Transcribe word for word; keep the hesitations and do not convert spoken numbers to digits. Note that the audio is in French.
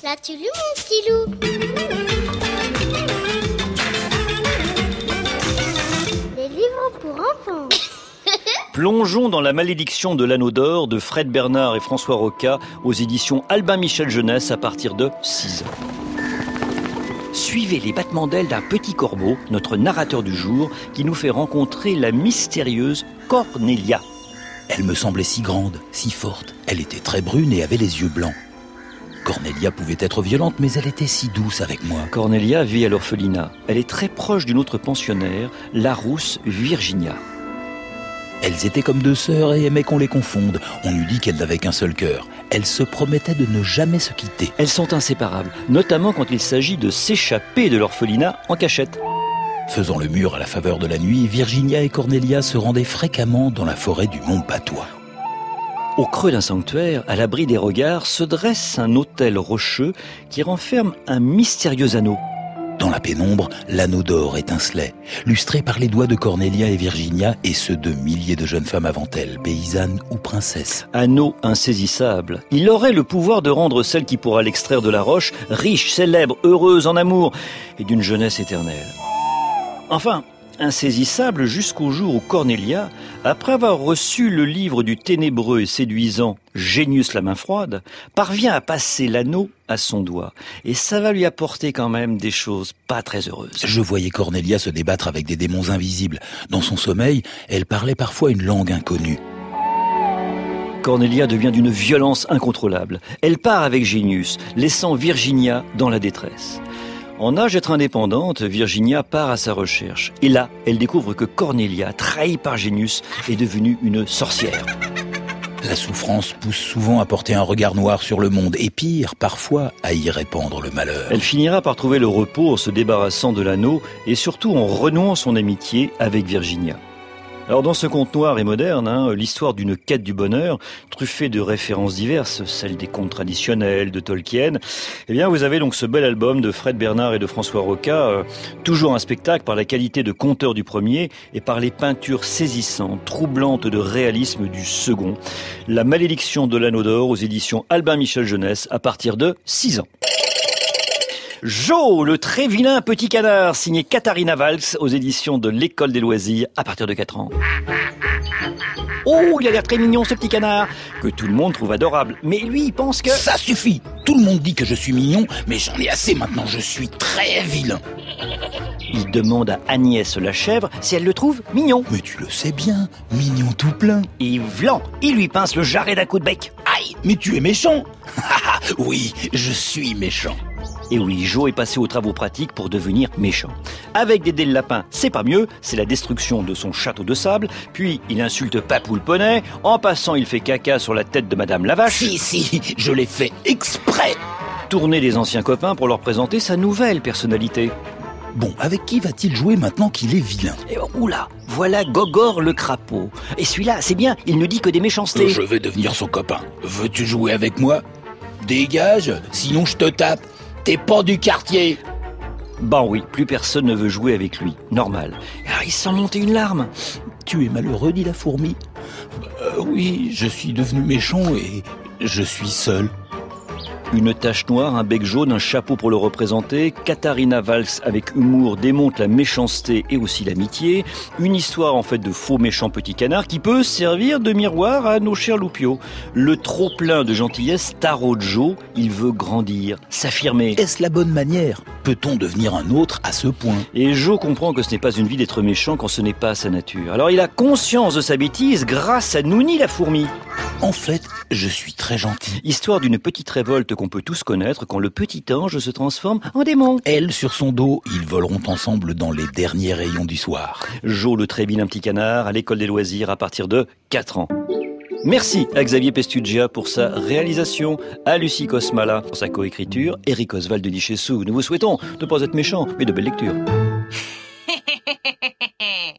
L'as-tu lu, mon petit loup? Les livres pour enfants. Plongeons dans la malédiction de l'anneau d'or de Fred Bernard et François Roca aux éditions Albin Michel Jeunesse à partir de six ans. Suivez les battements d'ailes d'un petit corbeau, notre narrateur du jour, qui nous fait rencontrer la mystérieuse Cornélia. Elle me semblait si grande, si forte. Elle était très brune et avait les yeux blancs. Cornélia pouvait être violente, mais elle était si douce avec moi. Cornélia vit à l'orphelinat. Elle est très proche d'une autre pensionnaire, la rousse Virginia. Elles étaient comme deux sœurs et aimaient qu'on les confonde. On eût dit qu'elles n'avaient qu'un seul cœur. Elles se promettaient de ne jamais se quitter. Elles sont inséparables, notamment quand il s'agit de s'échapper de l'orphelinat en cachette. Faisant le mur à la faveur de la nuit, Virginia et Cornélia se rendaient fréquemment dans la forêt du Mont Patois. Au creux d'un sanctuaire, à l'abri des regards, se dresse un autel rocheux qui renferme un mystérieux anneau. Dans la pénombre, l'anneau d'or étincelait, lustré par les doigts de Cornélia et Virginia et ceux de milliers de jeunes femmes avant elles, paysannes ou princesses. Anneau insaisissable. Il aurait le pouvoir de rendre celle qui pourra l'extraire de la roche riche, célèbre, heureuse en amour et d'une jeunesse éternelle. Enfin, insaisissable jusqu'au jour où Cornélia, après avoir reçu le livre du ténébreux et séduisant Génius la main froide, parvient à passer l'anneau à son doigt. Et ça va lui apporter quand même des choses pas très heureuses. Je voyais Cornélia se débattre avec des démons invisibles. Dans son sommeil, elle parlait parfois une langue inconnue. Cornélia devient d'une violence incontrôlable. Elle part avec Génius, laissant Virginia dans la détresse. En âge d'être indépendante, Virginia part à sa recherche. Et là, elle découvre que Cornélia, trahie par Génius, est devenue une sorcière. La souffrance pousse souvent à porter un regard noir sur le monde, et pire, parfois, à y répandre le malheur. Elle finira par trouver le repos en se débarrassant de l'anneau, et surtout en renouant son amitié avec Virginia. Alors dans ce conte noir et moderne, hein, l'histoire d'une quête du bonheur, truffée de références diverses, celles des contes traditionnels, de Tolkien, eh bien vous avez donc ce bel album de Fred Bernard et de François Roca, euh, toujours un spectacle par la qualité de conteur du premier et par les peintures saisissantes, troublantes de réalisme du second. La malédiction de l'anneau d'or aux éditions Albin Michel Jeunesse à partir de six ans. Jo, le très vilain petit canard, signé Katharina Valks aux éditions de l'École des loisirs à partir de quatre ans. Oh, il a l'air très mignon ce petit canard, que tout le monde trouve adorable. Mais lui, il pense que... Ça suffit! Tout le monde dit que je suis mignon, mais j'en ai assez maintenant, je suis très vilain. Il demande à Agnès la chèvre si elle le trouve mignon. Mais tu le sais bien, mignon tout plein. Et vlan, il lui pince le jarret d'un coup de bec. Aïe, mais tu es méchant! Oui, je suis méchant. Et oui, Jo est passé aux travaux pratiques pour devenir méchant. Avec Dédé le lapin, c'est pas mieux, c'est la destruction de son château de sable, puis il insulte Papou le poney, en passant il fait caca sur la tête de Madame la vache. Si, si, je l'ai fait exprès. Tourner des anciens copains pour leur présenter sa nouvelle personnalité. Bon, avec qui va-t-il jouer maintenant qu'il est vilain? Et oula, voilà Gogor le crapaud. Et celui-là, c'est bien, il ne dit que des méchancetés. Je vais devenir son copain. Veux-tu jouer avec moi? Dégage, sinon je te tape. T'es pas du quartier. Bah oui, plus personne ne veut jouer avec lui. Normal. Alors il sent monter une larme. Tu es malheureux, dit la fourmi. Euh, oui, je suis devenu méchant et je suis seul. Une tache noire, un bec jaune, un chapeau pour le représenter. Katharina Valks, avec humour, démonte la méchanceté et aussi l'amitié. Une histoire en fait de faux méchant petit canard qui peut servir de miroir à nos chers loupiaux. Le trop-plein de gentillesse tarot de Jo, il veut grandir, s'affirmer. Est-ce la bonne manière? Peut-on devenir un autre à ce point? Et Jo comprend que ce n'est pas une vie d'être méchant quand ce n'est pas sa nature. Alors il a conscience de sa bêtise grâce à Nouni la fourmi. En fait, je suis très gentil. Histoire d'une petite révolte qu'on peut tous connaître quand le petit ange se transforme en démon. Elle sur son dos, ils voleront ensemble dans les derniers rayons du soir. Jo le très vilain petit canard à l'École des loisirs à partir de quatre ans. Merci à Xavier Pestugia pour sa réalisation, à Lucie Cosmala pour sa coécriture, Eric Oswald de Dichessou. Nous vous souhaitons de ne pas être méchants, mais de belles lectures.